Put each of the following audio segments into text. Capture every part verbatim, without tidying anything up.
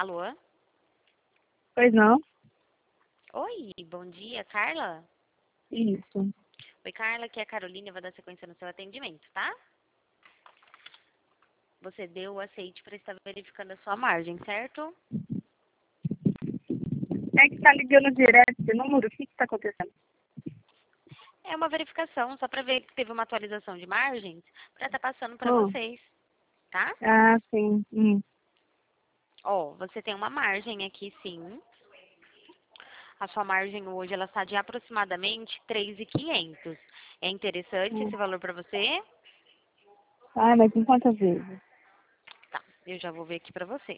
Alô? Pois não? Oi, bom dia, Carla? Isso. Oi, Carla, aqui é a Carolina, eu vou dar sequência no seu atendimento, tá? Você deu o aceite para estar verificando a sua margem, certo? É que tá ligando direto esse número? O que que tá acontecendo? É uma verificação, só para ver que teve uma atualização de margens, para estar passando para Hum. vocês, tá? Ah, sim. Hum. Ó, você tem uma margem aqui, sim. A sua margem hoje, ela está de aproximadamente três mil e quinhentos. É interessante Hum. esse valor para você? Ah, mas em quantas vezes? Tá, eu já vou ver aqui para você.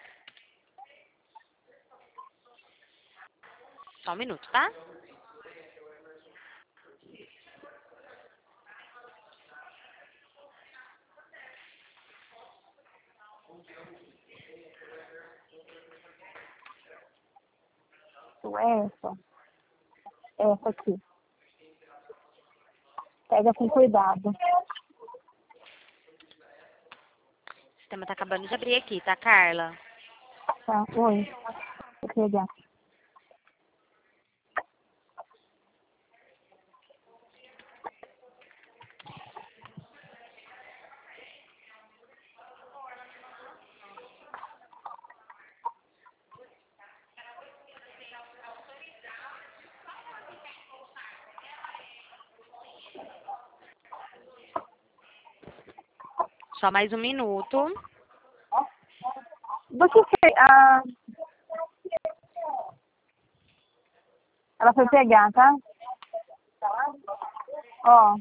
Só um minuto, tá? Essa. Essa aqui. Pega com cuidado. O sistema tá acabando de abrir aqui, tá, Carla? Tá? Oi. Vou pegar. Só mais um minuto. Do que foi? Ah, ela foi pegar, tá? Ó.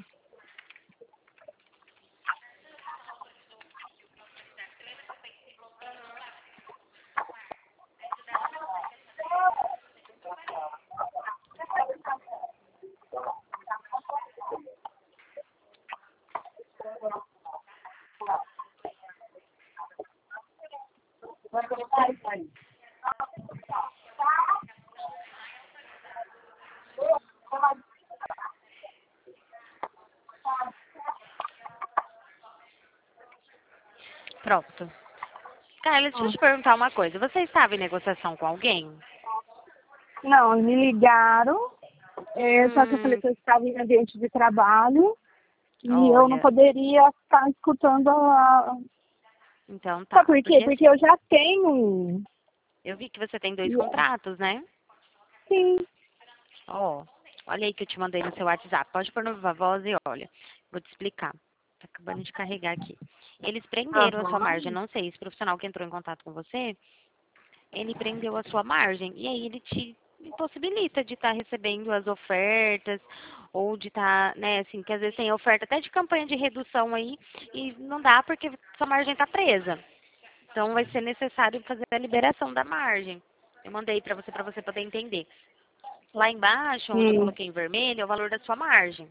Pronto. Carla, deixa eu Hum. te perguntar uma coisa. Você estava em negociação com alguém? Não, me ligaram. É, só que eu falei Hum, que eu estava em ambiente de trabalho e eu não olha, poderia estar escutando a... então Sabe tá. por quê? Porque Porque eu assim, já tenho. eu vi que você tem dois contratos, né? Sim. Ó, olha aí que eu te mandei no seu WhatsApp. Pode pôr no Viva Voz e olha, vou te explicar. Tá acabando de carregar aqui. Eles prenderam a sua margem. Aham. Não sei, esse profissional que entrou em contato com você, ele prendeu a sua margem e aí ele te impossibilita de estar recebendo as ofertas ou de estar, né, assim, que às vezes tem oferta até de campanha de redução aí e não dá porque sua margem está presa. Então vai ser necessário fazer a liberação da margem. Eu mandei para você para você poder entender. Lá embaixo, onde eu Hum. coloquei em vermelho, é o valor da sua margem.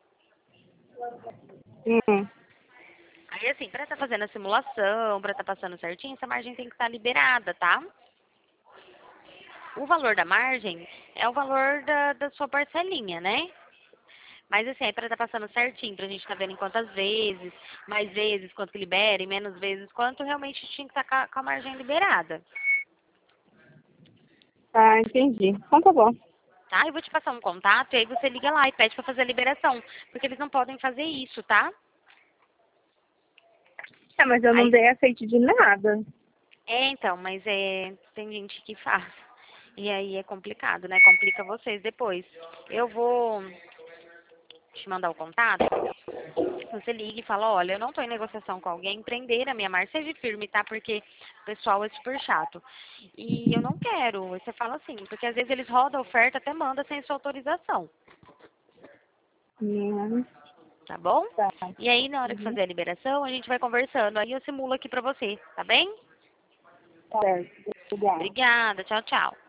Hum. Aí assim, para estar fazendo a simulação, para estar passando certinho, essa margem tem que estar liberada, tá? O valor da margem é o valor da, da sua parcelinha, né? Mas assim, é para estar passando certinho, pra gente estar vendo em quantas vezes, mais vezes, quanto que libera, e menos vezes, quanto realmente tinha que estar com a, com a margem liberada. Tá, entendi. Então tá bom. Tá? Eu vou te passar um contato e aí você liga lá e pede para fazer a liberação. Porque eles não podem fazer isso, tá? É, mas eu não Aí, dei aceite de nada. é, então, mas é, tem gente que faz. E aí é complicado, né? Complica vocês depois. Eu vou te mandar o contato. Você liga e fala, olha, eu não estou em negociação com alguém, prender a minha margem, seja firme, tá? Porque o pessoal é super chato. E eu não quero. Você fala assim, porque às vezes eles rodam a oferta, até manda sem sua autorização, Hum. tá bom? Tá. E aí, na hora que Uhum. fazer a liberação, a gente vai conversando. Aí eu simulo aqui pra você, tá bem? Certo. Obrigada. Obrigada, tchau, tchau.